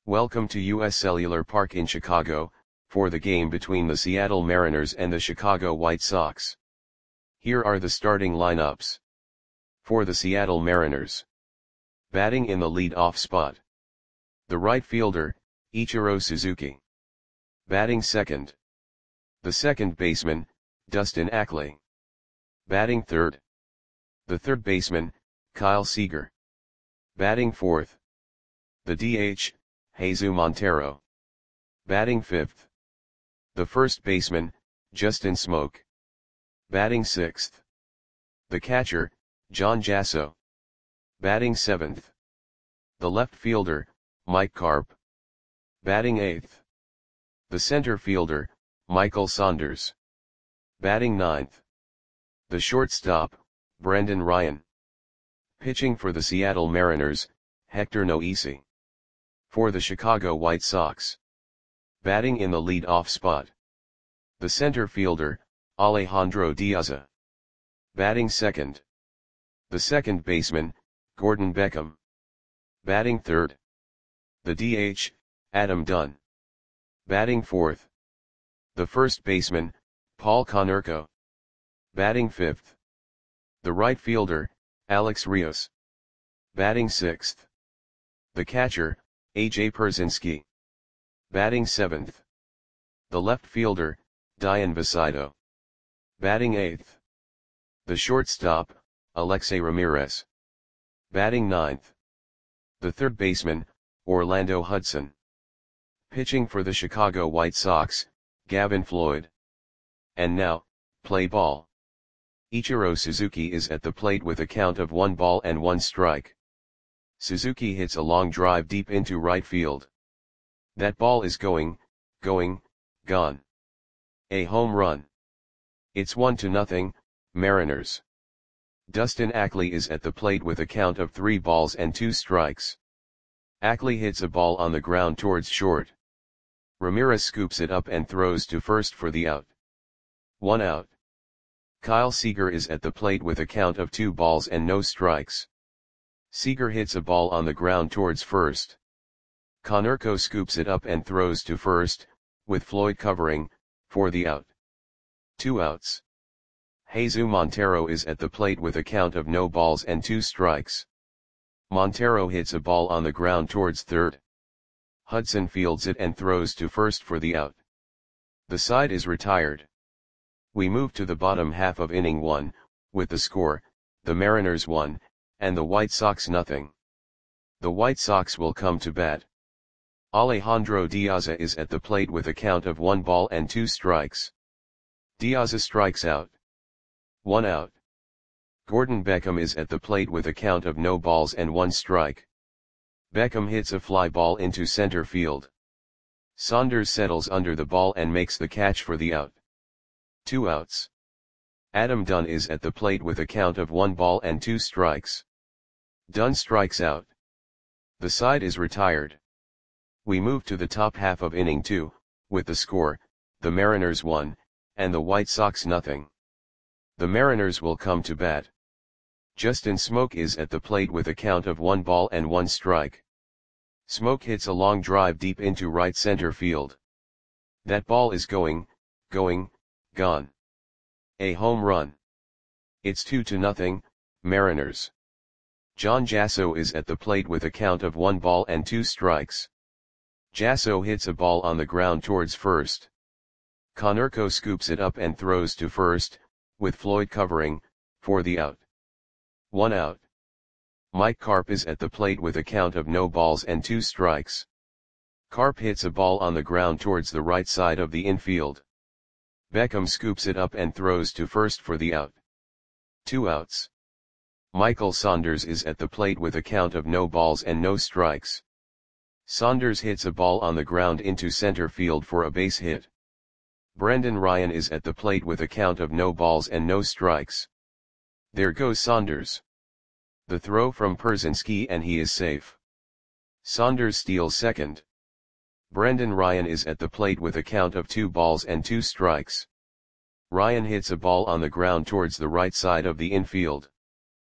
Welcome to US Cellular Park in Chicago, for the game between the Seattle Mariners and the Chicago White Sox. Here are the starting lineups. For the Seattle Mariners. Batting in the lead-off spot. The right fielder, Ichiro Suzuki. Batting second. The second baseman, Dustin Ackley. Batting third. The third baseman, Kyle Seager. Batting fourth. The DH, Jesus Montero. Batting fifth. The first baseman, Justin Smoak. Batting sixth. The catcher, John Jasso. Batting seventh. The left fielder, Mike Carp. Batting eighth. The center fielder, Michael Saunders. Batting ninth. The shortstop, Brendan Ryan. Pitching for the Seattle Mariners, Hector Noesi. For the Chicago White Sox. Batting in the lead-off spot. The center fielder, Alejandro Diaza. Batting second. The second baseman, Gordon Beckham. Batting third. The DH, Adam Dunn. Batting fourth. The first baseman, Paul Konerko. Batting fifth. The right fielder, Alex Rios. Batting sixth. The catcher, AJ Pierzynski. Batting seventh. The left fielder, Dayan Vicito. Batting eighth. The shortstop, Alexei Ramirez. Batting ninth. The third baseman, Orlando Hudson. Pitching for the Chicago White Sox, Gavin Floyd. And now, play ball. Ichiro Suzuki is at the plate with a count of 1 ball and 1 strike. Suzuki hits a long drive deep into right field. That ball is gone. A home run. It's 1-0, Mariners. Dustin Ackley is at the plate with a count of 3 balls and 2 strikes. Ackley hits a ball on the ground towards short. Ramirez scoops it up and throws to first for the out. 1 out. Kyle Seager is at the plate with a count of 2 balls and no strikes. Seager hits a ball on the ground towards first. Konerko scoops it up and throws to first, with Floyd covering, for the out. 2 outs. Jesus Montero is at the plate with a count of no balls and 2 strikes. Montero hits a ball on the ground towards third. Hudson fields it and throws to first for the out. The side is retired. We move to the bottom half of inning 1, with the score, the Mariners 1, and the White Sox 0. The White Sox will come to bat. Alejandro Diaza is at the plate with a count of 1 ball and 2 strikes. Diaza strikes out. 1 out. Gordon Beckham is at the plate with a count of no balls and 1 strike. Beckham hits a fly ball into center field. Saunders settles under the ball and makes the catch for the out. 2 outs. Adam Dunn is at the plate with a count of 1 ball and 2 strikes. Dunn strikes out. The side is retired. We move to the top half of inning 2, with the score, the Mariners 1, and the White Sox 0. The Mariners will come to bat. Justin Smoak is at the plate with a count of 1 ball and 1 strike. Smoak hits a long drive deep into right center field. That ball is gone. A home run. It's 2-0, Mariners. John Jasso is at the plate with a count of 1 ball and 2 strikes. Jasso hits a ball on the ground towards first. Konerko scoops it up and throws to first, with Floyd covering, for the out. 1 out. Mike Carp is at the plate with a count of no balls and 2 strikes. Carp hits a ball on the ground towards the right side of the infield. Beckham scoops it up and throws to first for the out. 2 outs. Michael Saunders is at the plate with a count of no balls and no strikes. Saunders hits a ball on the ground into center field for a base hit. Brendan Ryan is at the plate with a count of no balls and no strikes. There goes Saunders. The throw from Pierzynski and he is safe. Saunders steals second. Brendan Ryan is at the plate with a count of 2 balls and 2 strikes. Ryan hits a ball on the ground towards the right side of the infield.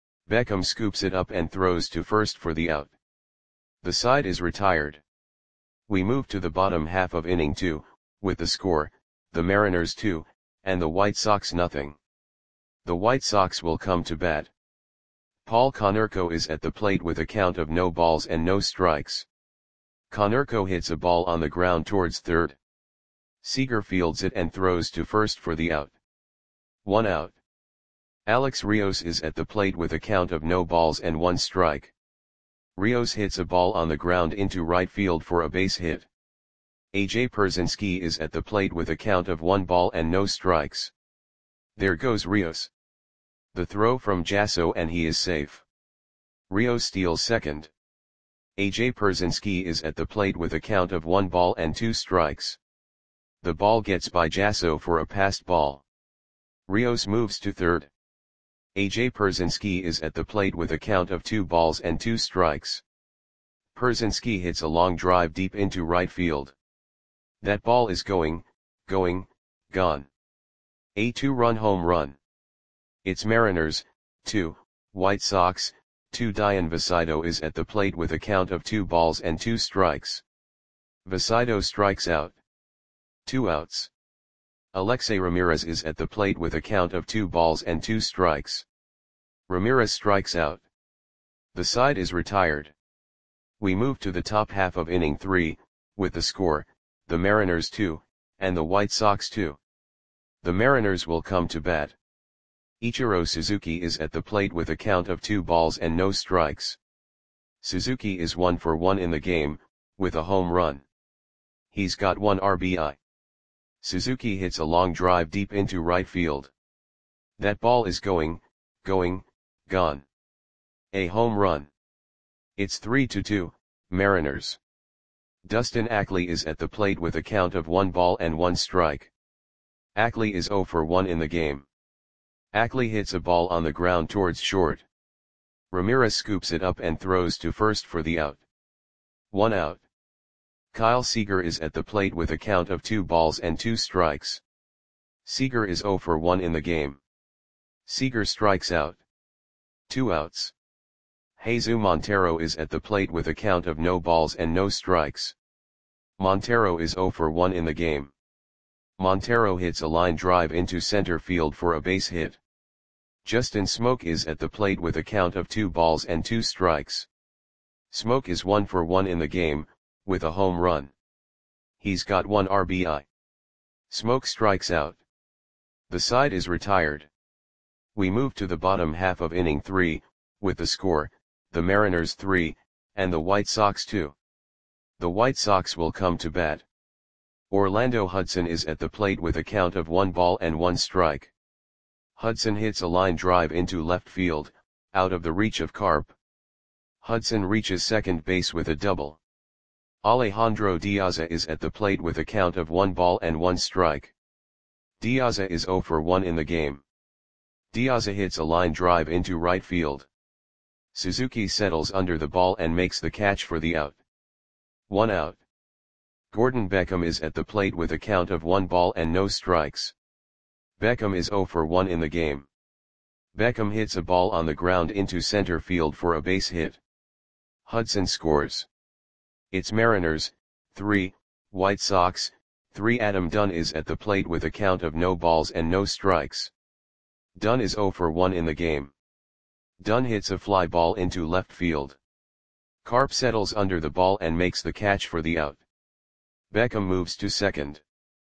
Beckham scoops it up and throws to first for the out. The side is retired. We move to the bottom half of inning 2, with the score, the Mariners 2, and the White Sox nothing. The White Sox will come to bat. Paul Konerko is at the plate with a count of no balls and no strikes. Konerko hits a ball on the ground towards third. Seager fields it and throws to first for the out. 1 out. Alex Rios is at the plate with a count of no balls and 1 strike. Rios hits a ball on the ground into right field for a base hit. AJ Pierzynski is at the plate with a count of 1 ball and no strikes. There goes Rios. The throw from Jasso and he is safe. Rios steals second. AJ Pierzynski is at the plate with a count of 1 ball and 2 strikes. The ball gets by Jasso for a passed ball. Rios moves to third. AJ Pierzynski is at the plate with a count of 2 balls and 2 strikes. Pierzynski hits a long drive deep into right field. That ball is gone. A 2-run home run. It's Mariners, 2, White Sox, 2. Dian Visito is at the plate with a count of 2 balls and 2 strikes. Visito strikes out. 2 outs. Alexei Ramirez is at the plate with a count of 2 balls and 2 strikes. Ramirez strikes out. The side is retired. We move to the top half of inning 3, with the score, the Mariners 2, and the White Sox 2. The Mariners will come to bat. Ichiro Suzuki is at the plate with a count of 2 balls and no strikes. Suzuki is 1 for 1 in the game, with a home run. He's got 1 RBI. Suzuki hits a long drive deep into right field. That ball is gone. A home run. It's 3-2, Mariners. Dustin Ackley is at the plate with a count of 1 ball and 1 strike. Ackley is 0 for 1 in the game. Ackley hits a ball on the ground towards short. Ramirez scoops it up and throws to first for the out. 1 out. Kyle Seager is at the plate with a count of 2 balls and 2 strikes. Seager is 0 for 1 in the game. Seager strikes out. 2 outs. Jesus Montero is at the plate with a count of no balls and no strikes. Montero is 0 for 1 in the game. Montero hits a line drive into center field for a base hit. Justin Smoke is at the plate with a count of 2 balls and 2 strikes. Smoke is 1 for 1 in the game, with a home run. He's got 1 RBI. Smoke strikes out. The side is retired. We move to the bottom half of inning 3, with the score, the Mariners 3, and the White Sox 2. The White Sox will come to bat. Orlando Hudson is at the plate with a count of 1 ball and 1 strike. Hudson hits a line drive into left field, out of the reach of Carp. Hudson reaches second base with a double. Alejandro Diaza is at the plate with a count of 1 ball and 1 strike. Diaza is 0 for 1 in the game. Diaza hits a line drive into right field. Suzuki settles under the ball and makes the catch for the out. 1 out. Gordon Beckham is at the plate with a count of 1 ball and no strikes. Beckham is 0 for 1 in the game. Beckham hits a ball on the ground into center field for a base hit. Hudson scores. It's Mariners, 3, White Sox, 3. Adam Dunn is at the plate with a count of no balls and no strikes. Dunn is 0 for 1 in the game. Dunn hits a fly ball into left field. Carp settles under the ball and makes the catch for the out. Beckham moves to second.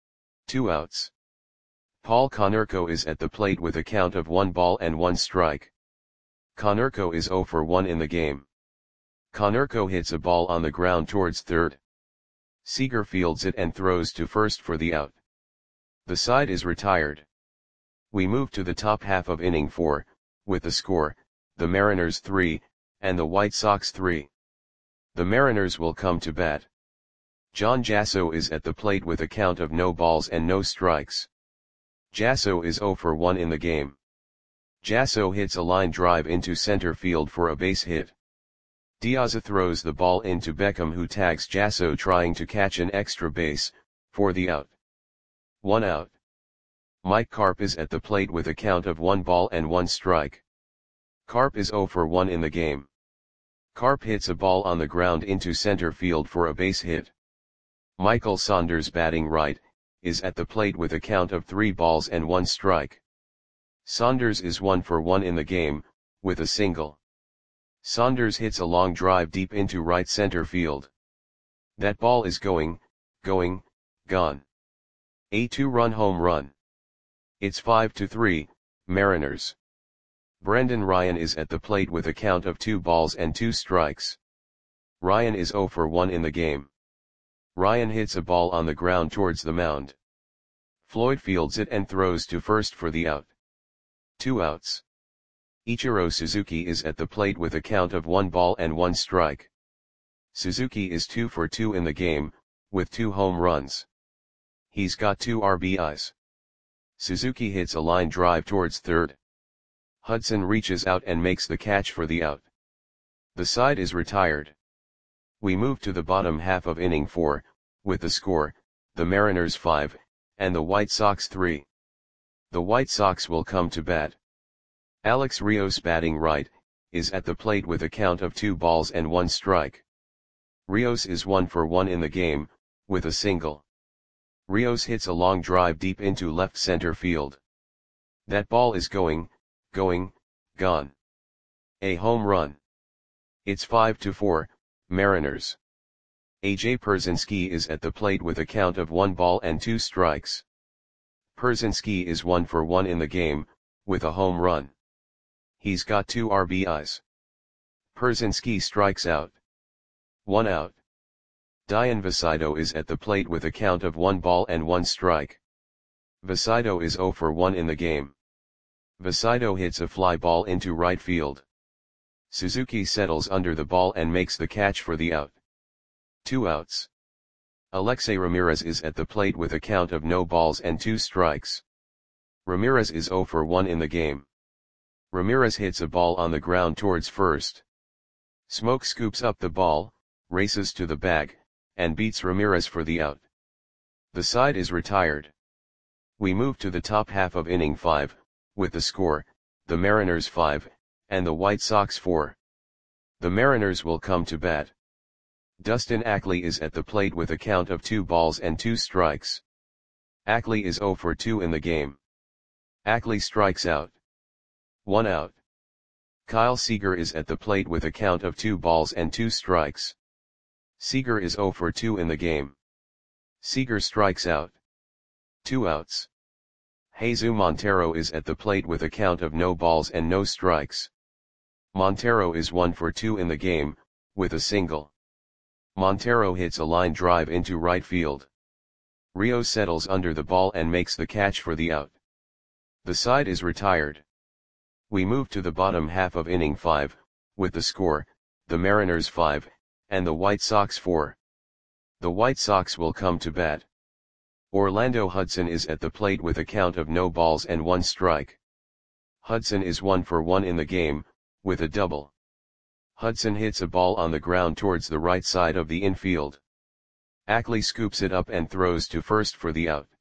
2 outs. Paul Konerko is at the plate with a count of 1 ball and 1 strike. Konerko is 0 for 1 in the game. Konerko hits a ball on the ground towards third. Seager fields it and throws to first for the out. The side is retired. We move to the top half of inning 4, with the score, the Mariners 3, and the White Sox 3. The Mariners will come to bat. John Jasso is at the plate with a count of no balls and no strikes. Jasso is 0 for 1 in the game. Jasso hits a line drive into center field for a base hit. Diaza throws the ball into Beckham, who tags Jasso trying to catch an extra base, for the out. 1 out. Mike Carp is at the plate with a count of 1 ball and 1 strike. Carp is 0 for 1 in the game. Carp hits a ball on the ground into center field for a base hit. Michael Saunders batting right, is at the plate with a count of 3 balls and 1 strike. Saunders is 1 for 1 in the game, with a single. Saunders hits a long drive deep into right center field. That ball is going, gone. A 2-run home run. It's 5-3, Mariners. Brendan Ryan is at the plate with a count of 2 balls and 2 strikes. Ryan is 0 for 1 in the game. Ryan hits a ball on the ground towards the mound. Floyd fields it and throws to first for the out. 2 outs. Ichiro Suzuki is at the plate with a count of 1 ball and 1 strike. Suzuki is 2 for 2 in the game, with 2 home runs. He's got 2 RBIs. Suzuki hits a line drive towards third. Hudson reaches out and makes the catch for the out. The side is retired. We move to the bottom half of inning 4, with the score, the Mariners 5, and the White Sox 3. The White Sox will come to bat. Alex Rios batting right, is at the plate with a count of 2 balls and 1 strike. Rios is 1 for 1 in the game, with a single. Rios hits a long drive deep into left center field. That ball is going, gone. A home run. It's 5-4, Mariners. A.J. Pierzynski is at the plate with a count of 1 ball and 2 strikes. Pierzynski is 1 for 1 in the game, with a home run. He's got 2 RBIs. Pierzynski strikes out. 1 out. Dian Vasido is at the plate with a count of 1 ball and 1 strike. Vasido is 0 for 1 in the game. Vasido hits a fly ball into right field. Suzuki settles under the ball and makes the catch for the out. 2 outs. Alexei Ramirez is at the plate with a count of no balls and 2 strikes. Ramirez is 0 for 1 in the game. Ramirez hits a ball on the ground towards first. Smoke scoops up the ball, races to the bag, and beats Ramirez for the out. The side is retired. We move to the top half of inning 5, with the score, the Mariners 5, and the White Sox 4. The Mariners will come to bat. Dustin Ackley is at the plate with a count of 2 balls and 2 strikes. Ackley is 0 for 2 in the game. Ackley strikes out. 1 out. Kyle Seager is at the plate with a count of 2 balls and 2 strikes. Seager is 0 for 2 in the game. Seager strikes out. 2 outs. Jesus Montero is at the plate with a count of no balls and no strikes. Montero is 1 for 2 in the game, with a single. Montero hits a line drive into right field. Rios settles under the ball and makes the catch for the out. The side is retired. We move to the bottom half of inning 5, with the score, the Mariners 5, and the White Sox 4. The White Sox will come to bat. Orlando Hudson is at the plate with a count of no balls and 1 strike. Hudson is 1 for 1 in the game, with a double. Hudson hits a ball on the ground towards the right side of the infield. Ackley scoops it up and throws to first for the out.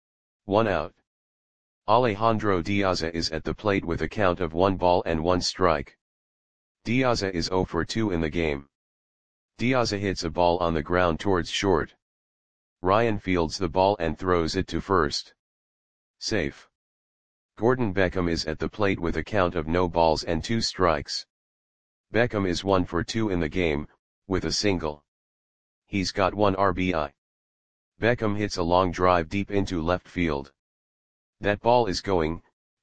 1 out. Alejandro Diaza is at the plate with a count of 1 ball and 1 strike. Diaza is 0 for 2 in the game. Diaza hits a ball on the ground towards short. Ryan fields the ball and throws it to first. Safe. Gordon Beckham is at the plate with a count of no balls and 2 strikes. Beckham is 1 for 2 in the game, with a single. He's got 1 RBI. Beckham hits a long drive deep into left field. That ball is going,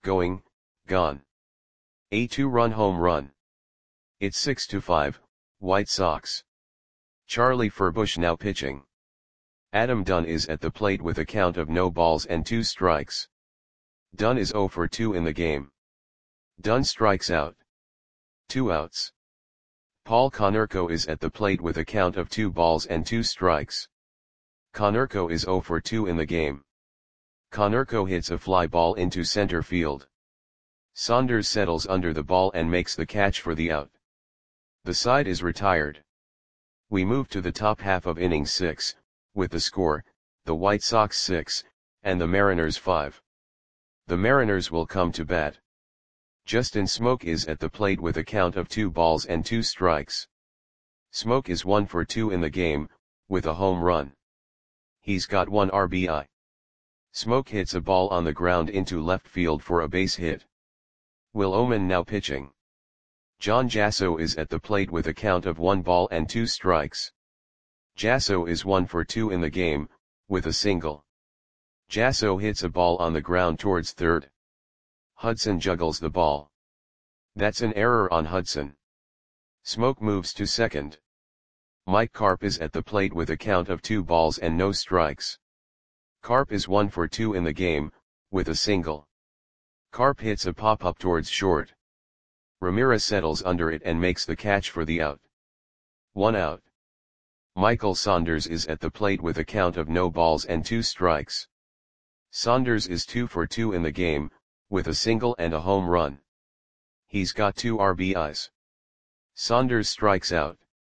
gone. A 2-run home run. It's 6-5, White Sox. Charlie Furbush now pitching. Adam Dunn is at the plate with a count of no balls and 2 strikes. Dunn is 0 for 2 in the game. Dunn strikes out. 2 outs. Paul Konerko is at the plate with a count of 2 balls and 2 strikes. Konerko is 0 for 2 in the game. Konerko hits a fly ball into center field. Saunders settles under the ball and makes the catch for the out. The side is retired. We move to the top half of inning 6, with the score, the White Sox 6, and the Mariners 5. The Mariners will come to bat. Justin Smoke is at the plate with a count of 2 balls and 2 strikes. Smoke is 1 for 2 in the game, with a home run. He's got 1 RBI. Smoke hits a ball on the ground into left field for a base hit. Will Oman now pitching. John Jasso is at the plate with a count of 1 ball and 2 strikes. Jasso is 1 for 2 in the game, with a single. Jasso hits a ball on the ground towards third. Hudson juggles the ball. That's an error on Hudson. Smoke moves to second. Mike Carp is at the plate with a count of 2 balls and no strikes. Carp is 1 for 2 in the game, with a single. Carp hits a pop-up towards short. Ramirez settles under it and makes the catch for the out. 1 out. Michael Saunders is at the plate with a count of no balls and 2 strikes. Saunders is 2 for 2 in the game, with a single and a home run. He's got 2 RBIs. Saunders strikes out.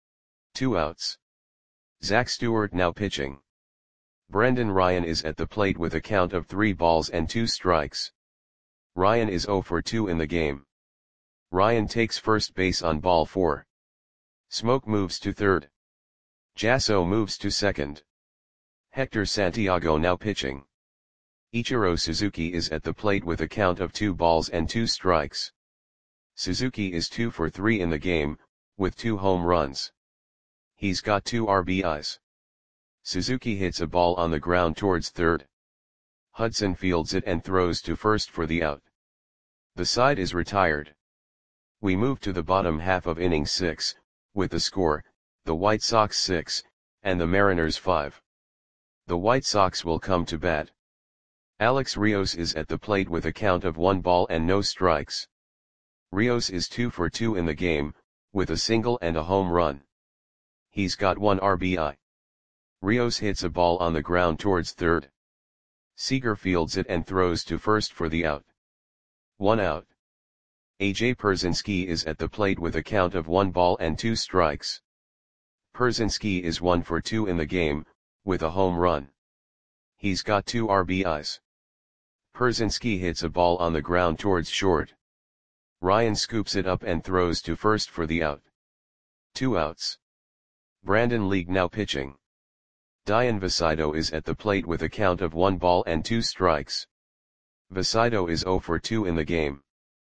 2 outs. Zach Stewart now pitching. Brendan Ryan is at the plate with a count of 3 balls and 2 strikes. Ryan is 0 for 2 in the game. Ryan takes first base on ball 4. Smoke moves to third. Jasso moves to second. Hector Santiago now pitching. Ichiro Suzuki is at the plate with a count of 2 balls and 2 strikes. Suzuki is 2 for 3 in the game, with 2 home runs. He's got 2 RBIs. Suzuki hits a ball on the ground towards third. Hudson fields it and throws to first for the out. The side is retired. We move to the bottom half of inning 6, with the score, the White Sox 6, and the Mariners 5. The White Sox will come to bat. Alex Rios is at the plate with a count of 1 ball and no strikes. Rios is 2 for 2 in the game, with a single and a home run. He's got 1 RBI. Rios hits a ball on the ground towards third. Seager fields it and throws to first for the out. 1 out. AJ Pierzynski is at the plate with a count of 1 ball and 2 strikes. Pierzynski is 1 for 2 in the game, with a home run. He's got 2 RBIs. Pierzynski hits a ball on the ground towards short. Ryan scoops it up and throws to first for the out. 2 outs. Brandon League now pitching. Dian Vasido is at the plate with a count of 1 ball and 2 strikes. Vasido is 0 for 2 in the game.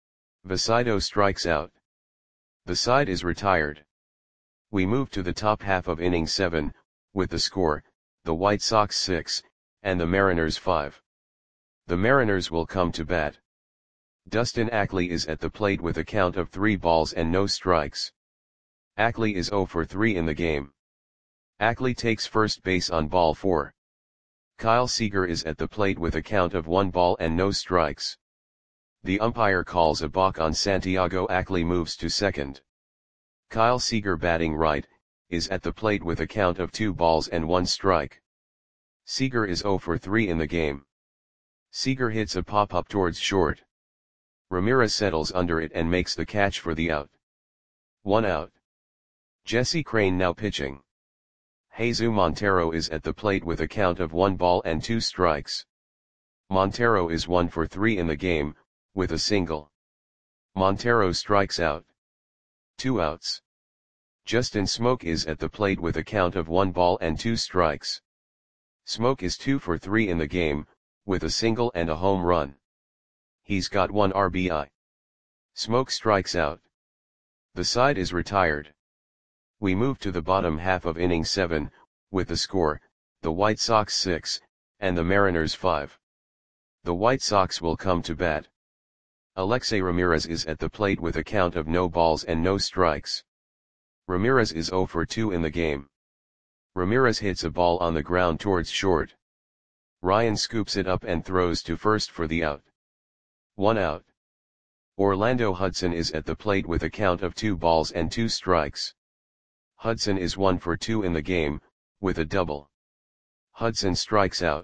Vasido strikes out. The side is retired. We move to the top half of inning 7, with the score, the White Sox 6, and the Mariners 5. The Mariners will come to bat. Dustin Ackley is at the plate with a count of 3 balls and no strikes. Ackley is 0 for 3 in the game. Ackley takes first base on ball 4. Kyle Seager is at the plate with a count of 1 ball and no strikes. The umpire calls a balk on Santiago. Ackley moves to second. Kyle Seager, batting right, is at the plate with a count of 2 balls and 1 strike. Seager is 0 for 3 in the game. Seager hits a pop-up towards short. Ramirez settles under it and makes the catch for the out. 1 out. Jesse Crain now pitching. Jesus Montero is at the plate with a count of 1 ball and 2 strikes. Montero is 1 for 3 in the game, with a single. Montero strikes out. 2 outs. Justin Smoke is at the plate with a count of 1 ball and 2 strikes. Smoke is 2 for 3 in the game, with a single and a home run. He's got 1 RBI. Smoke strikes out. The side is retired. We move to the bottom half of inning 7, with the score, the White Sox 6, and the Mariners 5. The White Sox will come to bat. Alexei Ramirez is at the plate with a count of no balls and no strikes. Ramirez is 0 for 2 in the game. Ramirez hits a ball on the ground towards short. Ryan scoops it up and throws to first for the out. 1 out. Orlando Hudson is at the plate with a count of 2 balls and 2 strikes. Hudson is 1 for 2 in the game, with a double. Hudson strikes out.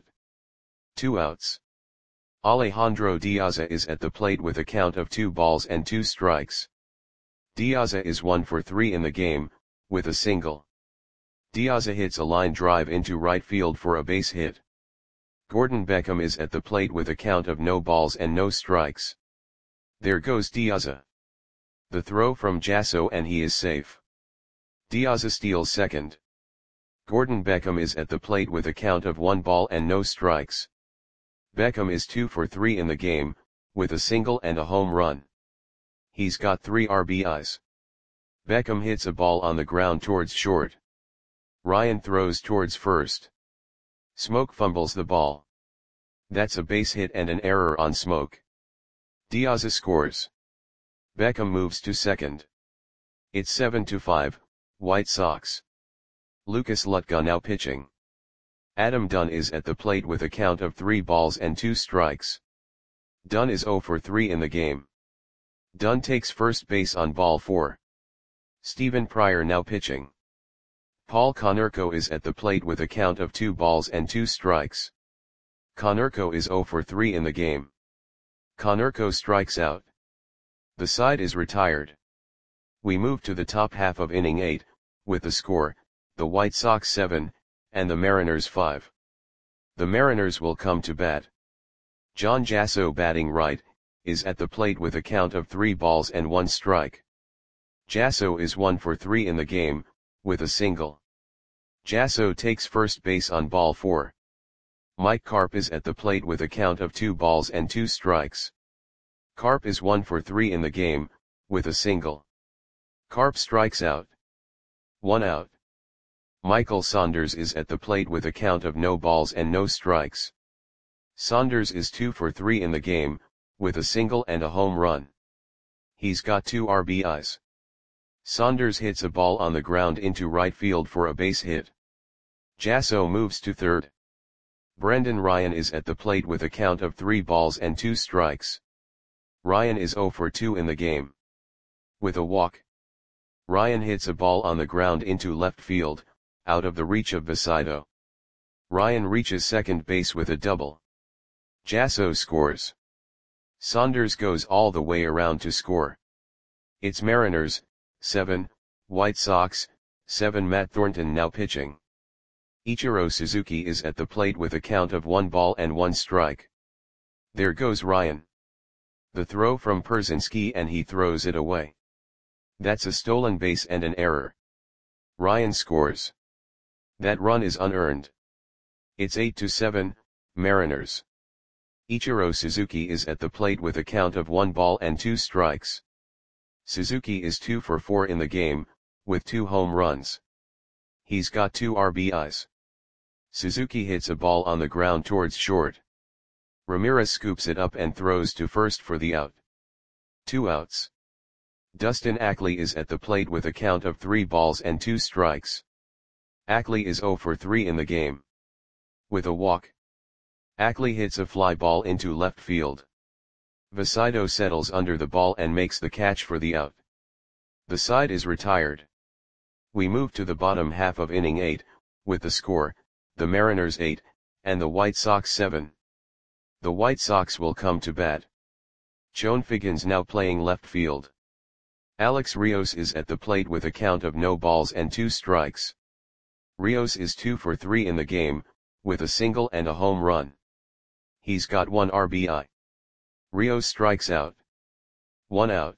2 outs. Alejandro Diaza is at the plate with a count of 2 balls and 2 strikes. Diaza is 1 for 3 in the game, with a single. Diaza hits a line drive into right field for a base hit. Gordon Beckham is at the plate with a count of no balls and no strikes. There goes Diaza. The throw from Jasso and he is safe. Diaza steals second. Gordon Beckham is at the plate with a count of 1 ball and no strikes. Beckham is 2 for 3 in the game, with a single and a home run. He's got 3 RBIs. Beckham hits a ball on the ground towards short. Ryan throws towards first. Smoke fumbles the ball. That's a base hit and an error on Smoke. Diaz scores. Beckham moves to second. It's 7-5, White Sox. Lucas Lutka now pitching. Adam Dunn is at the plate with a count of 3 balls and 2 strikes. Dunn is 0 for 3 in the game. Dunn takes first base on ball 4. Stephen Pryor now pitching. Paul Konerko is at the plate with a count of 2 balls and 2 strikes. Konerko is 0 for 3 in the game. Konerko strikes out. The side is retired. We move to the top half of inning 8, with the score, the White Sox 7, and the Mariners 5. The Mariners will come to bat. John Jasso, batting right, is at the plate with a count of 3 balls and 1 strike. Jasso is 1 for 3 in the game, with a single. Jasso takes first base on ball 4. Mike Carp is at the plate with a count of 2 balls and 2 strikes. Carp is 1 for 3 in the game, with a single. Carp strikes out. 1 out. Michael Saunders is at the plate with a count of no balls and no strikes. Saunders is 2 for 3 in the game, with a single and a home run. He's got 2 RBIs. Saunders hits a ball on the ground into right field for a base hit. Jasso moves to third. Brendan Ryan is at the plate with a count of 3 balls and 2 strikes. Ryan is 0 for 2 in the game. With a walk. Ryan hits a ball on the ground into left field, out of the reach of Vasido. Ryan reaches second base with a double. Jasso scores. Saunders goes all the way around to score. It's Mariners, 7, White Sox, 7. Matt Thornton now pitching. Ichiro Suzuki is at the plate with a count of 1 ball and 1 strike. There goes Ryan. The throw from Pierzynski and he throws it away. That's a stolen base and an error. Ryan scores. That run is unearned. It's 8-7, Mariners. Ichiro Suzuki is at the plate with a count of 1 ball and 2 strikes. Suzuki is 2 for 4 in the game, with 2 home runs. He's got 2 RBIs. Suzuki hits a ball on the ground towards short. Ramirez scoops it up and throws to first for the out. 2 outs. Dustin Ackley is at the plate with a count of 3 balls and 2 strikes. Ackley is 0 for 3 in the game. With a walk. Ackley hits a fly ball into left field. Vasido settles under the ball and makes the catch for the out. The side is retired. We move to the bottom half of inning 8, with the score, the Mariners 8, and the White Sox 7. The White Sox will come to bat. Chone Figgins now playing left field. Alex Rios is at the plate with a count of no balls and 2 strikes. Rios is 2 for 3 in the game, with a single and a home run. He's got 1 RBI. Rios strikes out. 1 out.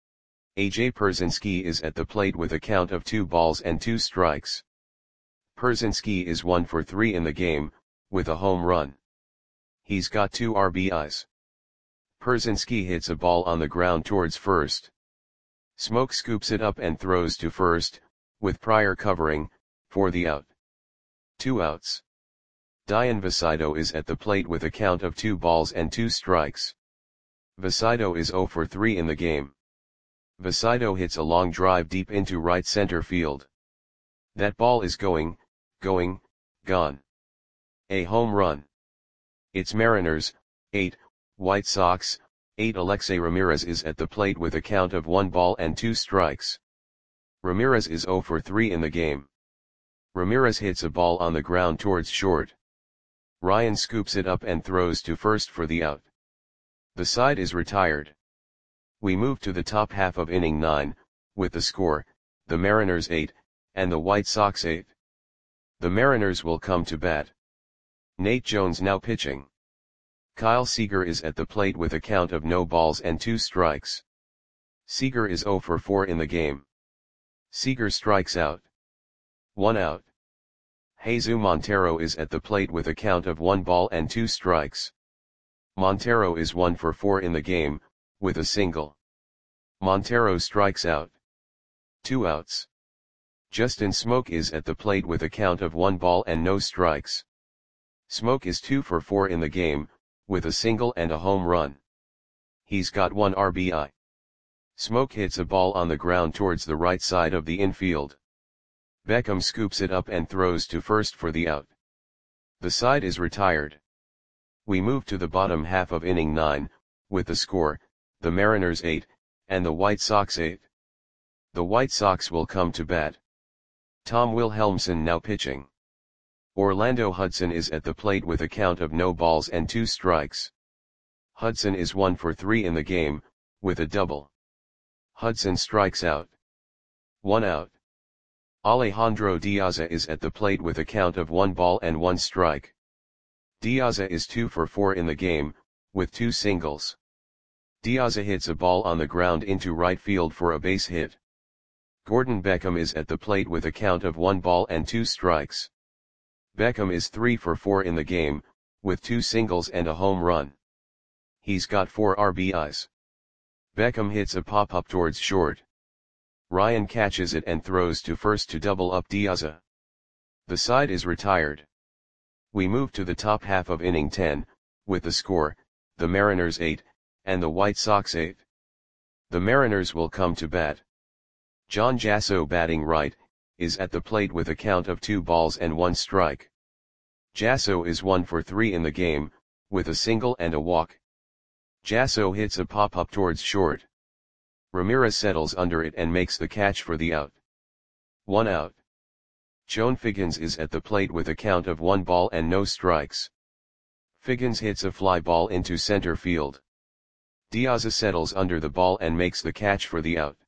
AJ Pierzynski is at the plate with a count of 2 balls and 2 strikes. Pierzynski is 1 for 3 in the game, with a home run. He's got 2 RBIs. Pierzynski hits a ball on the ground towards first. Smoke scoops it up and throws to first, with Pryor covering, for the out. 2 outs. Dian Vasido is at the plate with a count of 2 balls and 2 strikes. Vasido is 0 for 3 in the game. Vasido hits a long drive deep into right center field. That ball is gone. A home run. It's Mariners, 8, White Sox, 8. Alexei Ramirez is at the plate with a count of 1 ball and 2 strikes. Ramirez is 0 for 3 in the game. Ramirez hits a ball on the ground towards short. Ryan scoops it up and throws to first for the out. The side is retired. We move to the top half of inning 9, with the score, the Mariners 8, and the White Sox 8. The Mariners will come to bat. Nate Jones now pitching. Kyle Seager is at the plate with a count of no balls and 2 strikes. Seager is 0 for 4 in the game. Seager strikes out. 1 out. Jesus Montero is at the plate with a count of 1 ball and 2 strikes. Montero is 1 for 4 in the game, with a single. Montero strikes out. 2 outs. Justin Smoke is at the plate with a count of 1 ball and no strikes. Smoke is 2 for 4 in the game, with a single and a home run. He's got 1 RBI. Smoke hits a ball on the ground towards the right side of the infield. Beckham scoops it up and throws to first for the out. The side is retired. We move to the bottom half of inning 9, with the score, the Mariners 8, and the White Sox 8. The White Sox will come to bat. Tom Wilhelmsen now pitching. Orlando Hudson is at the plate with a count of no balls and 2 strikes. Hudson is 1 for 3 in the game, with a double. Hudson strikes out. 1 out. Alejandro Diaza is at the plate with a count of 1 ball and 1 strike. Diaza is 2 for 4 in the game, with 2 singles. Diaza hits a ball on the ground into right field for a base hit. Gordon Beckham is at the plate with a count of 1 ball and 2 strikes. Beckham is 3 for 4 in the game, with 2 singles and a home run. He's got 4 RBIs. Beckham hits a pop-up towards short. Ryan catches it and throws to first to double up Diaza. The side is retired. We move to the top half of inning 10, with the score, the Mariners 8, and the White Sox 8. The Mariners will come to bat. John Jasso batting right, is at the plate with a count of 2 balls and 1 strike. Jasso is 1 for 3 in the game, with a single and a walk. Jasso hits a pop-up towards short. Ramirez settles under it and makes the catch for the out. 1 out. Joan Figgins is at the plate with a count of 1 ball and no strikes. Figgins hits a fly ball into center field. Diaza settles under the ball and makes the catch for the out.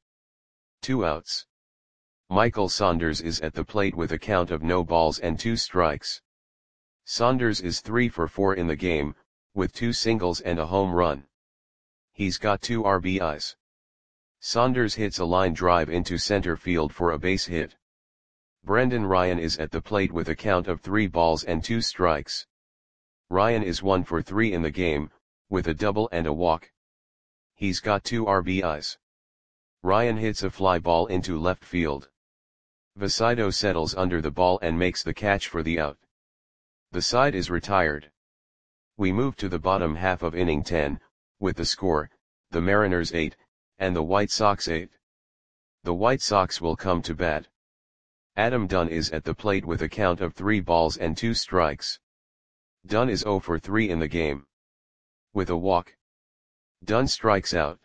2 outs. Michael Saunders is at the plate with a count of no balls and 2 strikes. Saunders is 3 for 4 in the game, with 2 singles and a home run. He's got 2 RBIs. Saunders hits a line drive into center field for a base hit. Brendan Ryan is at the plate with a count of 3 balls and 2 strikes. Ryan is 1 for 3 in the game, with a double and a walk. He's got 2 RBIs. Ryan hits a fly ball into left field. Vasido settles under the ball and makes the catch for the out. The side is retired. We move to the bottom half of inning 10, with the score, the Mariners 8, and the White Sox 8. The White Sox will come to bat. Adam Dunn is at the plate with a count of 3 balls and 2 strikes. Dunn is 0 for 3 in the game. With a walk. Dunn strikes out.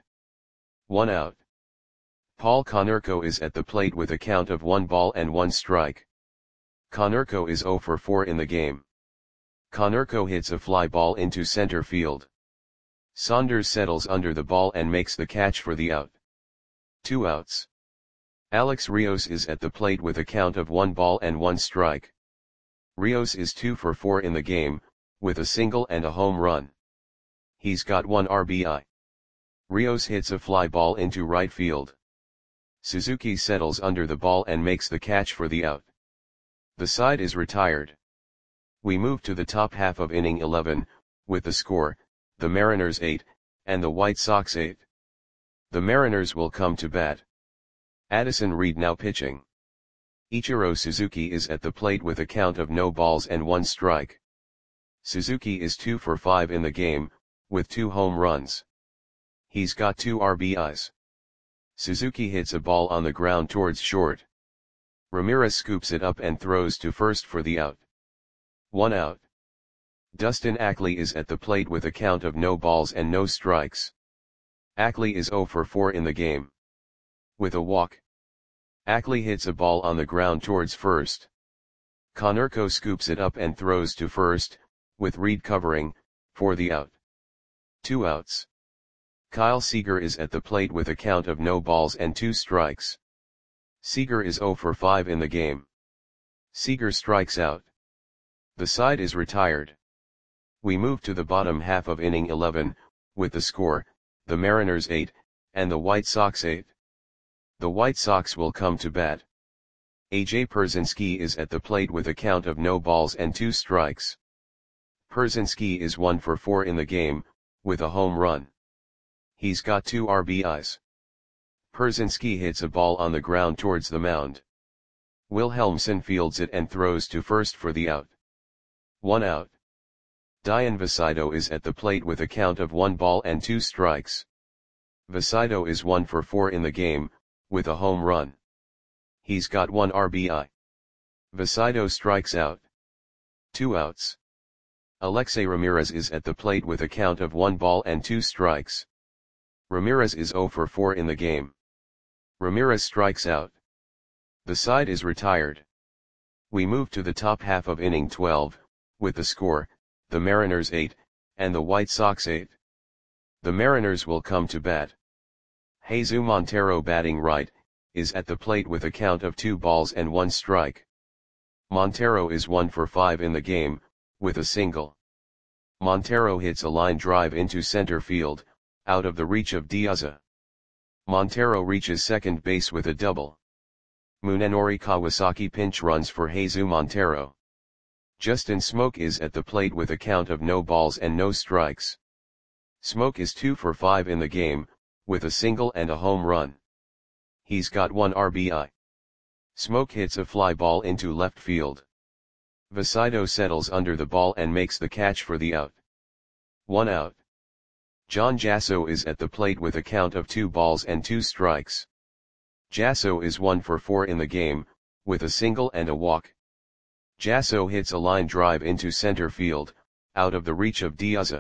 1 out. Paul Konerko is at the plate with a count of 1 ball and 1 strike. Konerko is 0 for 4 in the game. Konerko hits a fly ball into center field. Saunders settles under the ball and makes the catch for the out. 2 outs. Alex Rios is at the plate with a count of 1 ball and 1 strike. Rios is 2 for 4 in the game, with a single and a home run. He's got 1 RBI. Rios hits a fly ball into right field. Suzuki settles under the ball and makes the catch for the out. The side is retired. We move to the top half of inning 11, with the score, the Mariners 8, and the White Sox 8. The Mariners will come to bat. Addison Reed now pitching. Ichiro Suzuki is at the plate with a count of no balls and 1 strike. Suzuki is 2 for 5 in the game, with 2 home runs. He's got 2 RBIs. Suzuki hits a ball on the ground towards short. Ramirez scoops it up and throws to first for the out. 1 out. Dustin Ackley is at the plate with a count of no balls and no strikes. Ackley is 0 for 4 in the game. With a walk. Ackley hits a ball on the ground towards first. Konerko scoops it up and throws to first, with Reed covering, for the out. 2 outs. Kyle Seager is at the plate with a count of no balls and 2 strikes. Seager is 0 for 5 in the game. Seager strikes out. The side is retired. We move to the bottom half of inning 11, with the score, the Mariners 8, and the White Sox 8. The White Sox will come to bat. AJ Pierzynski is at the plate with a count of no balls and 2 strikes. Pierzynski is 1 for 4 in the game, with a home run. He's got 2 RBIs. Pierzynski hits a ball on the ground towards the mound. Wilhelmsen fields it and throws to first for the out. 1 out. Dayan Visito is at the plate with a count of 1 ball and 2 strikes. Visito is 1 for 4 in the game, with a home run. He's got 1 RBI. Visito strikes out. 2 outs. Alexei Ramirez is at the plate with a count of 1 ball and 2 strikes. Ramirez is 0 for 4 in the game. Ramirez strikes out. The side is retired. We move to the top half of inning 12, with the score, the Mariners 8, and the White Sox 8. The Mariners will come to bat. Jesus Montero, batting right, is at the plate with a count of 2 balls and 1 strike. Montero is 1 for 5 in the game, with a single. Montero hits a line drive into center field, out of the reach of Diaz. Montero reaches second base with a double. Munenori Kawasaki pinch runs for Jesus Montero. Justin Smoak is at the plate with a count of no balls and no strikes. Smoak is 2 for 5 in the game, with a single and a home run. He's got 1 RBI. Smoak hits a fly ball into left field. Visito settles under the ball and makes the catch for the out. 1 out. John Jasso is at the plate with a count of 2 balls and 2 strikes. Jasso is 1 for 4 in the game, with a single and a walk. Jasso hits a line drive into center field, out of the reach of Diaz.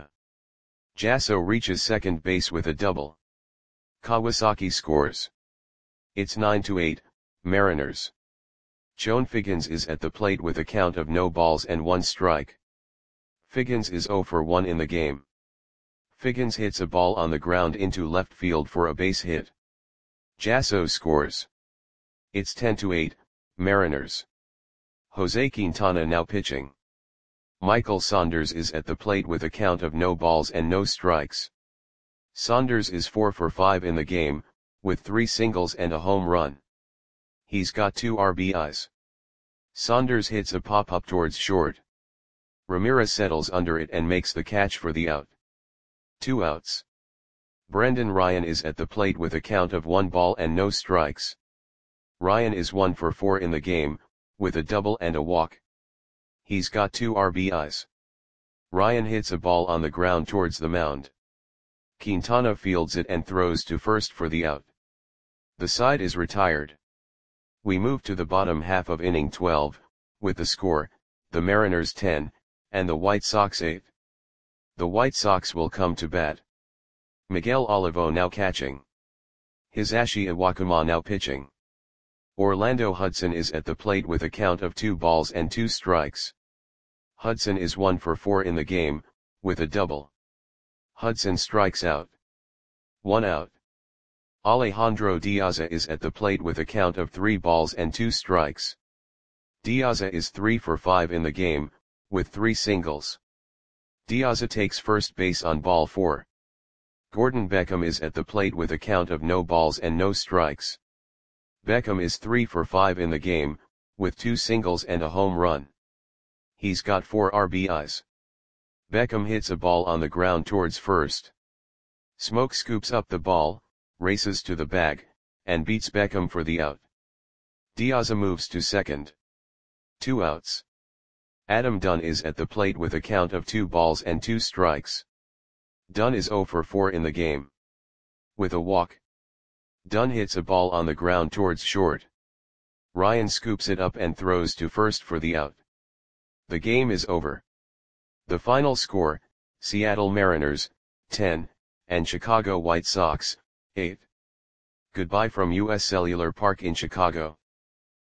Jasso reaches second base with a double. Kawasaki scores. It's 9-8, Mariners. Chone Figgins is at the plate with a count of no balls and 1 strike. Figgins is 0 for 1 in the game. Figgins hits a ball on the ground into left field for a base hit. Jasso scores. It's 10-8, Mariners. Jose Quintana now pitching. Michael Saunders is at the plate with a count of no balls and no strikes. Saunders is 4 for 5 in the game, with 3 singles and a home run. He's got 2 RBIs. Saunders hits a pop-up towards short. Ramirez settles under it and makes the catch for the out. 2 outs. Brendan Ryan is at the plate with a count of 1 ball and no strikes. Ryan is 1 for 4 in the game, with a double and a walk. He's got 2 RBIs. Ryan hits a ball on the ground towards the mound. Quintana fields it and throws to first for the out. The side is retired. We move to the bottom half of inning 12, with the score, the Mariners 10, and the White Sox 8. The White Sox will come to bat. Miguel Olivo now catching. Hisashi Iwakuma now pitching. Orlando Hudson is at the plate with a count of 2 balls and 2 strikes. Hudson is 1 for 4 in the game, with a double. Hudson strikes out. 1 out. Alejandro Diaz is at the plate with a count of 3 balls and 2 strikes. Diaz is 3 for 5 in the game, with 3 singles. Diaz takes first base on ball 4. Gordon Beckham is at the plate with a count of no balls and no strikes. Beckham is 3 for 5 in the game, with 2 singles and a home run. He's got 4 RBIs. Beckham hits a ball on the ground towards first. Smoak scoops up the ball, races to the bag, and beats Beckham for the out. Diaz moves to second. 2 outs. Adam Dunn is at the plate with a count of 2 balls and 2 strikes. Dunn is 0 for 4 in the game. With a walk. Dunn hits a ball on the ground towards short. Ryan scoops it up and throws to first for the out. The game is over. The final score, Seattle Mariners, 10, and Chicago White Sox, 8. Goodbye from US Cellular Park in Chicago.